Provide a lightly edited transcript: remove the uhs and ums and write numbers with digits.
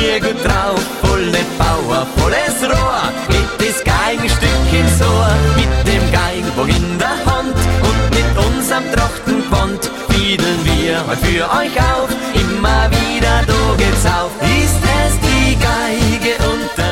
wir gut drauf, volle Power, volles Rohr, geht das Geigenstück ins Ohr, mit dem Geigenbock in der Hand und mit unserem Trachtengewand fiedeln wir heute für euch auf, immer wieder, da geht's auf, ist es die Geige und der